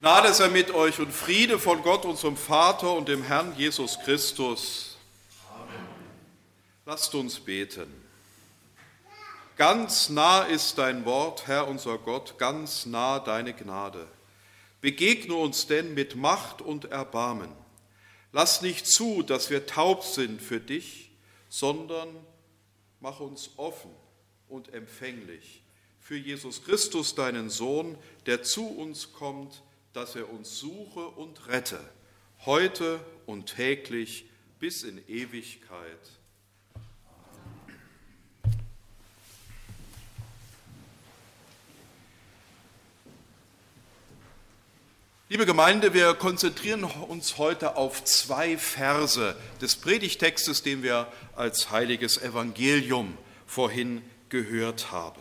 Gnade sei mit euch und Friede von Gott, unserem Vater und dem Herrn Jesus Christus. Amen. Lasst uns beten. Ganz nah ist dein Wort, Herr unser Gott, ganz nah deine Gnade. Begegne uns denn mit Macht und Erbarmen. Lass nicht zu, dass wir taub sind für dich, sondern mach uns offen und empfänglich für Jesus Christus, deinen Sohn, der zu uns kommt, dass er uns suche und rette, heute und täglich bis in Ewigkeit. Liebe Gemeinde, wir konzentrieren uns heute auf 2 Verse des Predigtextes, den wir als heiliges Evangelium vorhin gehört haben.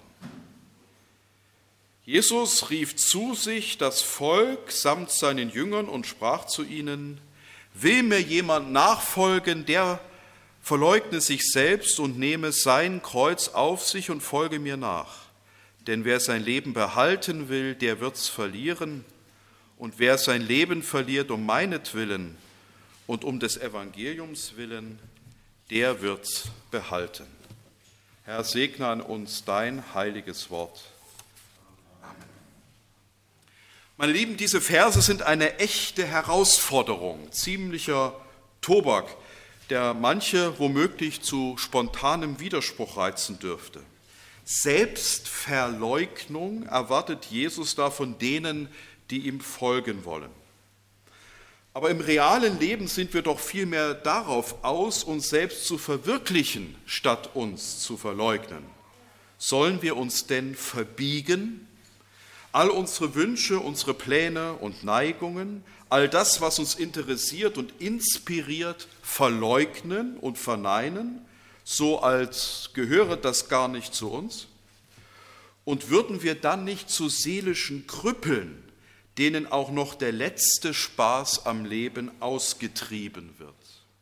Jesus rief zu sich das Volk samt seinen Jüngern und sprach zu ihnen: Will mir jemand nachfolgen, der verleugne sich selbst und nehme sein Kreuz auf sich und folge mir nach. Denn wer sein Leben behalten will, der wird's verlieren. Und wer sein Leben verliert um meinetwillen und um des Evangeliums willen, der wird's behalten. Herr, segne an uns dein heiliges Wort. Meine Lieben, diese Verse sind eine echte Herausforderung, ziemlicher Tobak, der manche womöglich zu spontanem Widerspruch reizen dürfte. Selbstverleugnung erwartet Jesus da von denen, die ihm folgen wollen. Aber im realen Leben sind wir doch vielmehr darauf aus, uns selbst zu verwirklichen, statt uns zu verleugnen. Sollen wir uns denn verbiegen? All unsere Wünsche, unsere Pläne und Neigungen, all das, was uns interessiert und inspiriert, verleugnen und verneinen, so als gehöre das gar nicht zu uns? Und würden wir dann nicht zu seelischen Krüppeln, denen auch noch der letzte Spaß am Leben ausgetrieben wird?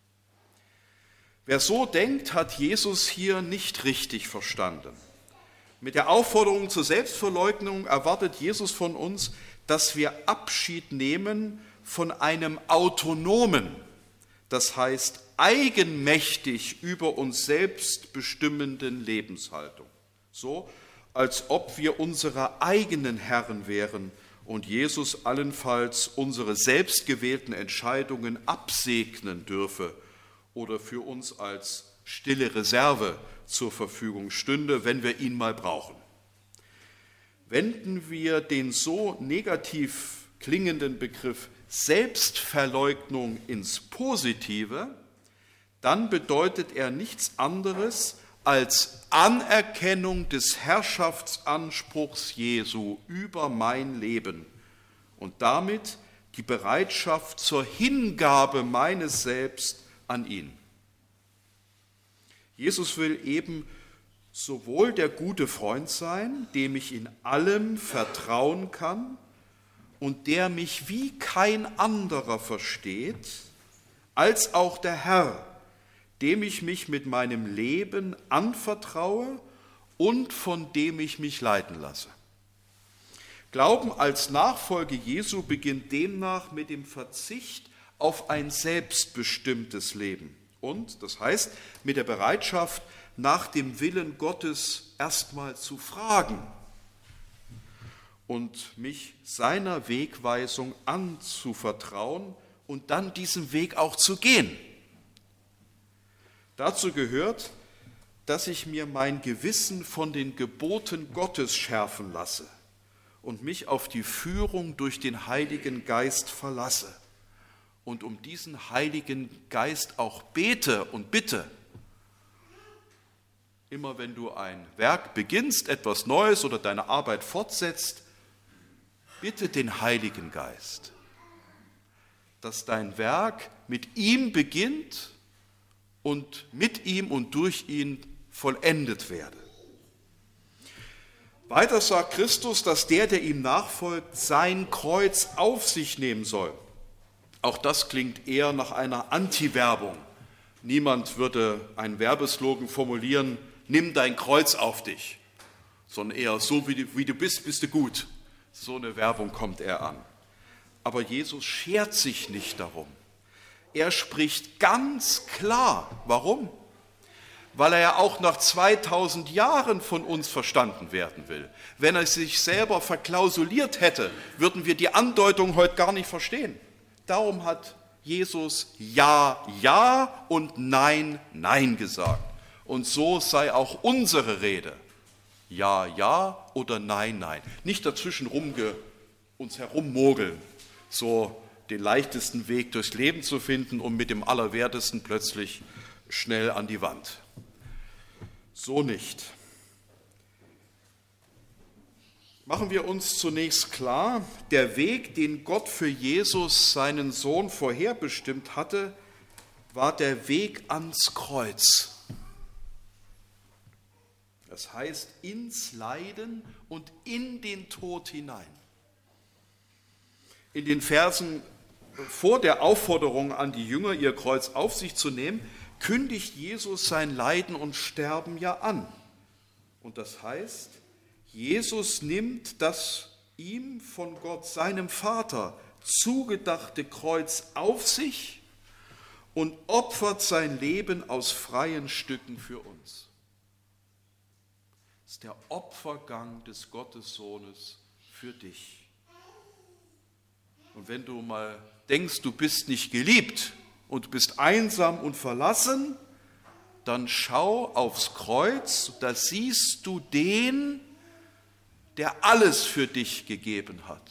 Wer so denkt, hat Jesus hier nicht richtig verstanden. Mit der Aufforderung zur Selbstverleugnung erwartet Jesus von uns, dass wir Abschied nehmen von einem autonomen, das heißt eigenmächtig über uns selbst bestimmenden Lebenshaltung. So, als ob wir unsere eigenen Herren wären und Jesus allenfalls unsere selbstgewählten Entscheidungen absegnen dürfe oder für uns als stille Reserve zur Verfügung stünde, wenn wir ihn mal brauchen. Wenden wir den so negativ klingenden Begriff Selbstverleugnung ins Positive, dann bedeutet er nichts anderes als Anerkennung des Herrschaftsanspruchs Jesu über mein Leben und damit die Bereitschaft zur Hingabe meines Selbst an ihn. Jesus will eben sowohl der gute Freund sein, dem ich in allem vertrauen kann und der mich wie kein anderer versteht, als auch der Herr, dem ich mich mit meinem Leben anvertraue und von dem ich mich leiten lasse. Glauben als Nachfolge Jesu beginnt demnach mit dem Verzicht auf ein selbstbestimmtes Leben. Und, das heißt, mit der Bereitschaft, nach dem Willen Gottes erstmal zu fragen und mich seiner Wegweisung anzuvertrauen und dann diesen Weg auch zu gehen. Dazu gehört, dass ich mir mein Gewissen von den Geboten Gottes schärfen lasse und mich auf die Führung durch den Heiligen Geist verlasse. Und um diesen Heiligen Geist auch bete und bitte. Immer wenn du ein Werk beginnst, etwas Neues oder deine Arbeit fortsetzt, bitte den Heiligen Geist, dass dein Werk mit ihm beginnt und mit ihm und durch ihn vollendet werde. Weiter sagt Christus, dass der ihm nachfolgt, sein Kreuz auf sich nehmen soll. Auch das klingt eher nach einer Anti-Werbung. Niemand würde einen Werbeslogan formulieren: Nimm dein Kreuz auf dich, sondern eher so wie du bist, bist du gut. So eine Werbung kommt eher an. Aber Jesus schert sich nicht darum. Er spricht ganz klar. Warum? Weil er ja auch nach 2000 Jahren von uns verstanden werden will. Wenn er sich selber verklausuliert hätte, würden wir die Andeutung heute gar nicht verstehen. Darum hat Jesus Ja, Ja und Nein, Nein gesagt. Und so sei auch unsere Rede. Ja, ja oder nein, nein. Nicht dazwischen uns herummogeln, so den leichtesten Weg durchs Leben zu finden und mit dem Allerwertesten plötzlich schnell an die Wand. So nicht. Machen wir uns zunächst klar, der Weg, den Gott für Jesus, seinen Sohn, vorherbestimmt hatte, war der Weg ans Kreuz. Das heißt, ins Leiden und in den Tod hinein. In den Versen vor der Aufforderung an die Jünger, ihr Kreuz auf sich zu nehmen, kündigt Jesus sein Leiden und Sterben ja an. Und das heißt, Jesus nimmt das ihm von Gott, seinem Vater, zugedachte Kreuz auf sich und opfert sein Leben aus freien Stücken für uns. Das ist der Opfergang des Gottessohnes für dich. Und wenn du mal denkst, du bist nicht geliebt und du bist einsam und verlassen, dann schau aufs Kreuz, da siehst du den, der alles für dich gegeben hat,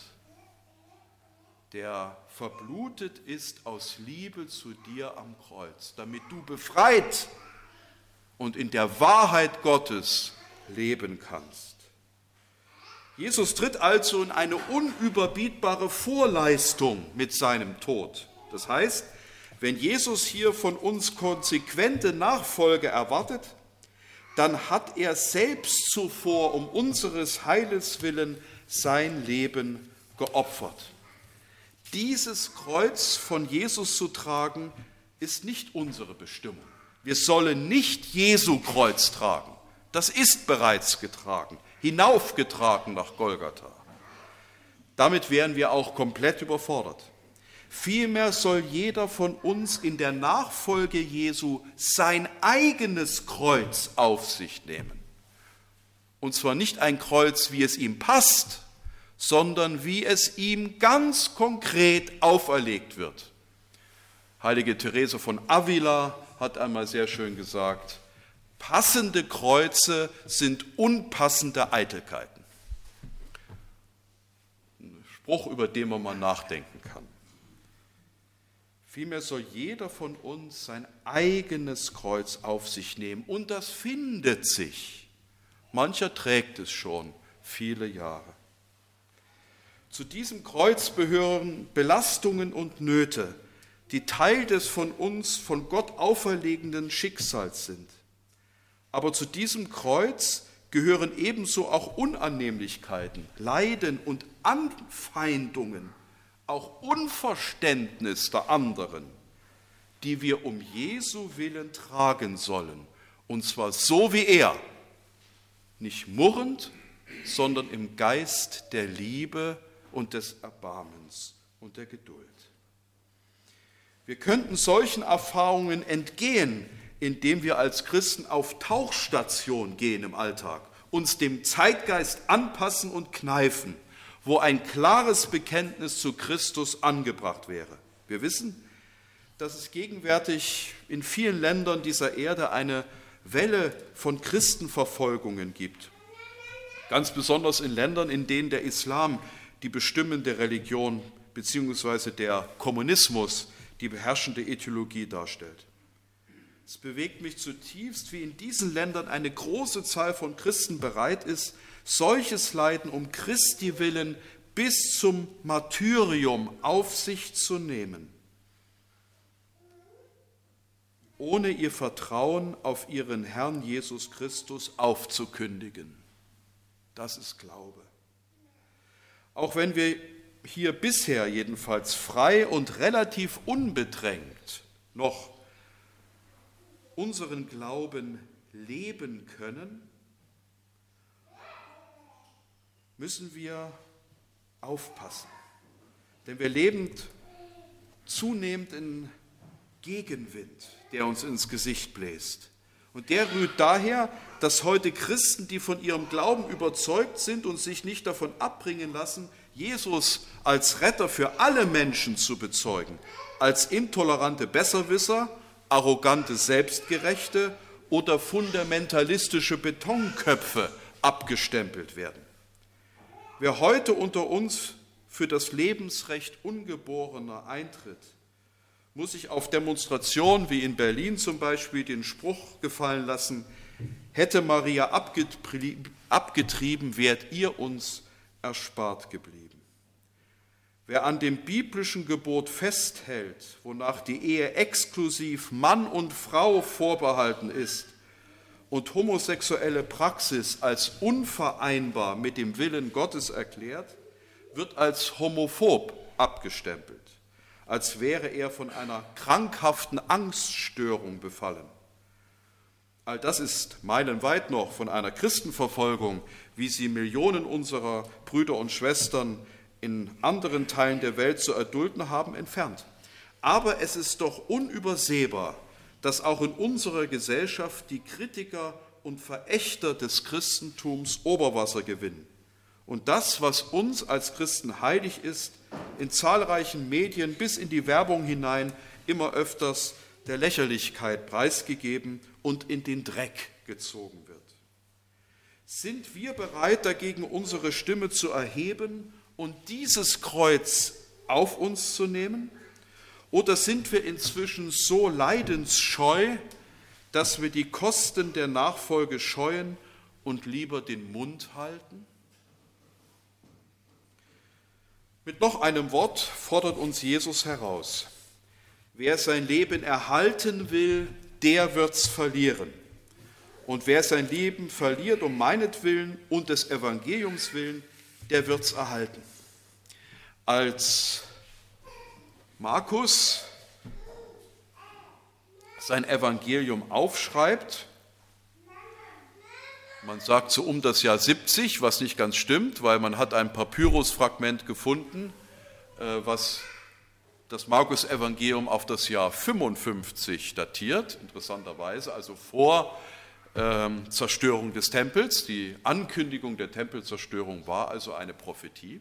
der verblutet ist aus Liebe zu dir am Kreuz, damit du befreit und in der Wahrheit Gottes leben kannst. Jesus tritt also in eine unüberbietbare Vorleistung mit seinem Tod. Das heißt, wenn Jesus hier von uns konsequente Nachfolge erwartet, dann hat er selbst zuvor um unseres Heiles willen sein Leben geopfert. Dieses Kreuz von Jesus zu tragen, ist nicht unsere Bestimmung. Wir sollen nicht Jesu Kreuz tragen. Das ist bereits getragen, hinaufgetragen nach Golgatha. Damit wären wir auch komplett überfordert. Vielmehr soll jeder von uns in der Nachfolge Jesu sein eigenes Kreuz auf sich nehmen. Und zwar nicht ein Kreuz, wie es ihm passt, sondern wie es ihm ganz konkret auferlegt wird. Heilige Therese von Avila hat einmal sehr schön gesagt, passende Kreuze sind unpassende Eitelkeiten. Ein Spruch, über den man mal nachdenken kann. Vielmehr soll jeder von uns sein eigenes Kreuz auf sich nehmen. Und das findet sich. Mancher trägt es schon viele Jahre. Zu diesem Kreuz gehören Belastungen und Nöte, die Teil des von uns, von Gott auferlegenden Schicksals sind. Aber zu diesem Kreuz gehören ebenso auch Unannehmlichkeiten, Leiden und Anfeindungen, auch Unverständnis der anderen, die wir um Jesu willen tragen sollen, und zwar so wie er, nicht murrend, sondern im Geist der Liebe und des Erbarmens und der Geduld. Wir könnten solchen Erfahrungen entgehen, indem wir als Christen auf Tauchstation gehen im Alltag, uns dem Zeitgeist anpassen und kneifen, wo ein klares Bekenntnis zu Christus angebracht wäre. Wir wissen, dass es gegenwärtig in vielen Ländern dieser Erde eine Welle von Christenverfolgungen gibt. Ganz besonders in Ländern, in denen der Islam die bestimmende Religion bzw. der Kommunismus die beherrschende Ideologie darstellt. Es bewegt mich zutiefst, wie in diesen Ländern eine große Zahl von Christen bereit ist, solches Leiden um Christi willen bis zum Martyrium auf sich zu nehmen, ohne ihr Vertrauen auf ihren Herrn Jesus Christus aufzukündigen. Das ist Glaube. Auch wenn wir hier bisher jedenfalls frei und relativ unbedrängt noch unseren Glauben leben können, müssen wir aufpassen. Denn wir leben zunehmend in Gegenwind, der uns ins Gesicht bläst. Und der rührt daher, dass heute Christen, die von ihrem Glauben überzeugt sind und sich nicht davon abbringen lassen, Jesus als Retter für alle Menschen zu bezeugen, als intolerante Besserwisser, arrogante Selbstgerechte oder fundamentalistische Betonköpfe abgestempelt werden. Wer heute unter uns für das Lebensrecht Ungeborener eintritt, muss sich auf Demonstrationen wie in Berlin zum Beispiel den Spruch gefallen lassen: Hätte Maria abgetrieben, wärt ihr uns erspart geblieben. Wer an dem biblischen Gebot festhält, wonach die Ehe exklusiv Mann und Frau vorbehalten ist und homosexuelle Praxis als unvereinbar mit dem Willen Gottes erklärt, wird als homophob abgestempelt, als wäre er von einer krankhaften Angststörung befallen. All das ist meilenweit noch von einer Christenverfolgung, wie sie Millionen unserer Brüder und Schwestern in anderen Teilen der Welt zu erdulden haben, entfernt. Aber es ist doch unübersehbar, dass auch in unserer Gesellschaft die Kritiker und Verächter des Christentums Oberwasser gewinnen und das, was uns als Christen heilig ist, in zahlreichen Medien bis in die Werbung hinein immer öfters der Lächerlichkeit preisgegeben und in den Dreck gezogen wird. Sind wir bereit, dagegen unsere Stimme zu erheben und dieses Kreuz auf uns zu nehmen? Oder sind wir inzwischen so leidensscheu, dass wir die Kosten der Nachfolge scheuen und lieber den Mund halten? Mit noch einem Wort fordert uns Jesus heraus: Wer sein Leben erhalten will, der wird's verlieren. Und wer sein Leben verliert um meinetwillen und des Evangeliums willen, der wird's erhalten. Als Markus sein Evangelium aufschreibt, man sagt so um das Jahr 70, was nicht ganz stimmt, weil man hat ein Papyrusfragment gefunden, was das Markus-Evangelium auf das Jahr 55 datiert, interessanterweise, also vor Zerstörung des Tempels. Die Ankündigung der Tempelzerstörung war also eine Prophetie.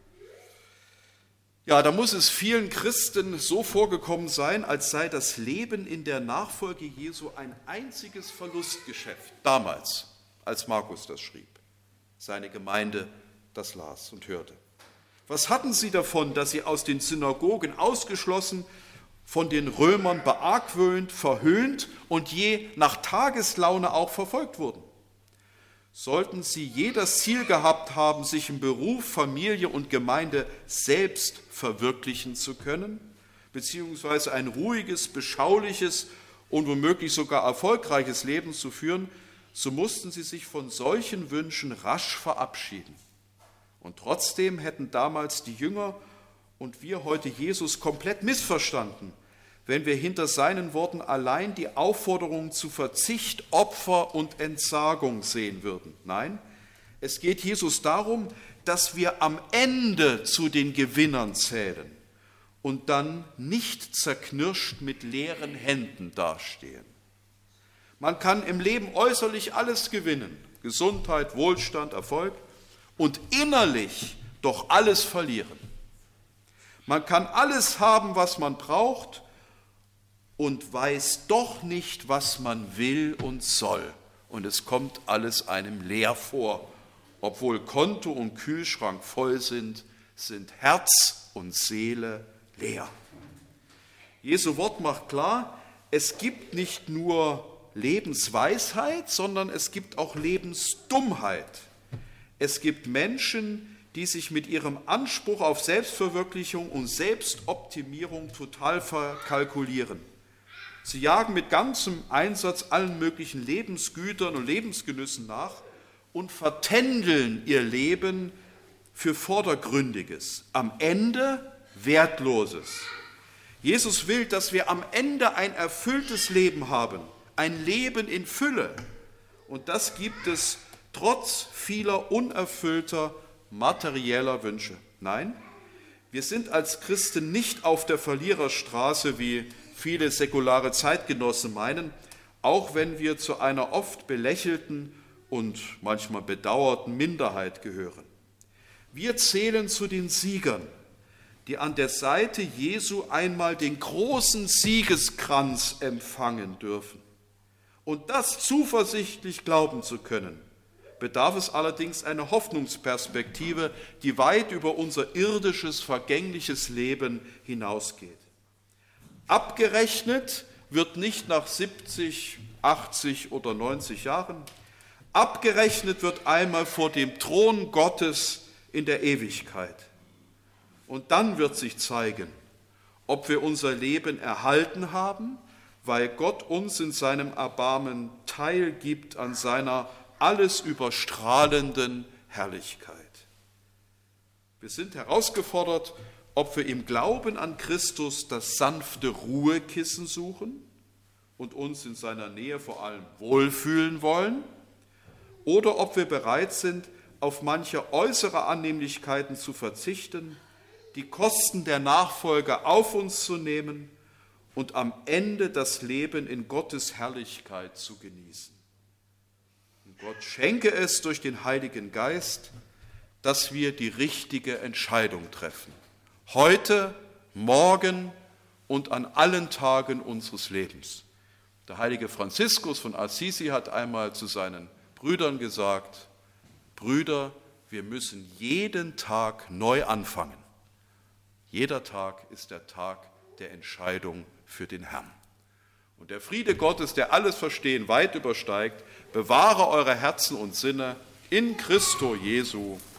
Ja, da muss es vielen Christen so vorgekommen sein, als sei das Leben in der Nachfolge Jesu ein einziges Verlustgeschäft, damals, als Markus das schrieb, seine Gemeinde das las und hörte. Was hatten sie davon, dass sie aus den Synagogen ausgeschlossen, von den Römern beargwöhnt, verhöhnt und je nach Tageslaune auch verfolgt wurden? Sollten sie je das Ziel gehabt haben, sich im Beruf, Familie und Gemeinde selbst verwirklichen zu können, beziehungsweise ein ruhiges, beschauliches und womöglich sogar erfolgreiches Leben zu führen, so mussten sie sich von solchen Wünschen rasch verabschieden. Und trotzdem hätten damals die Jünger und wir heute Jesus komplett missverstanden, wenn wir hinter seinen Worten allein die Aufforderung zu Verzicht, Opfer und Entsagung sehen würden. Nein, es geht Jesus darum, dass wir am Ende zu den Gewinnern zählen und dann nicht zerknirscht mit leeren Händen dastehen. Man kann im Leben äußerlich alles gewinnen, Gesundheit, Wohlstand, Erfolg, und innerlich doch alles verlieren. Man kann alles haben, was man braucht, und weiß doch nicht, was man will und soll. Und es kommt alles einem leer vor. Obwohl Konto und Kühlschrank voll sind, sind Herz und Seele leer. Jesu Wort macht klar, es gibt nicht nur Lebensweisheit, sondern es gibt auch Lebensdummheit. Es gibt Menschen, die sich mit ihrem Anspruch auf Selbstverwirklichung und Selbstoptimierung total verkalkulieren. Sie jagen mit ganzem Einsatz allen möglichen Lebensgütern und Lebensgenüssen nach und vertändeln ihr Leben für Vordergründiges, am Ende Wertloses. Jesus will, dass wir am Ende ein erfülltes Leben haben, ein Leben in Fülle. Und das gibt es trotz vieler unerfüllter materieller Wünsche. Nein, Wir sind als Christen nicht auf der Verliererstraße, wie viele säkulare Zeitgenossen meinen, auch wenn wir zu einer oft belächelten und manchmal bedauerten Minderheit gehören. Wir zählen zu den Siegern, die an der Seite Jesu einmal den großen Siegeskranz empfangen dürfen. Und das zuversichtlich glauben zu können, bedarf es allerdings einer Hoffnungsperspektive, die weit über unser irdisches, vergängliches Leben hinausgeht. Abgerechnet wird nicht nach 70, 80 oder 90 Jahren. Abgerechnet wird einmal vor dem Thron Gottes in der Ewigkeit. Und dann wird sich zeigen, ob wir unser Leben erhalten haben, weil Gott uns in seinem Erbarmen teilgibt an seiner alles überstrahlenden Herrlichkeit. Wir sind herausgefordert, ob wir im Glauben an Christus das sanfte Ruhekissen suchen und uns in seiner Nähe vor allem wohlfühlen wollen, oder ob wir bereit sind, auf manche äußere Annehmlichkeiten zu verzichten, die Kosten der Nachfolge auf uns zu nehmen und am Ende das Leben in Gottes Herrlichkeit zu genießen. Und Gott schenke es durch den Heiligen Geist, dass wir die richtige Entscheidung treffen. Heute, morgen und an allen Tagen unseres Lebens. Der heilige Franziskus von Assisi hat einmal zu seinen Brüdern gesagt: Brüder, wir müssen jeden Tag neu anfangen. Jeder Tag ist der Tag der Entscheidung für den Herrn. Und der Friede Gottes, der alles Verstehen weit übersteigt, bewahre eure Herzen und Sinne in Christo Jesu.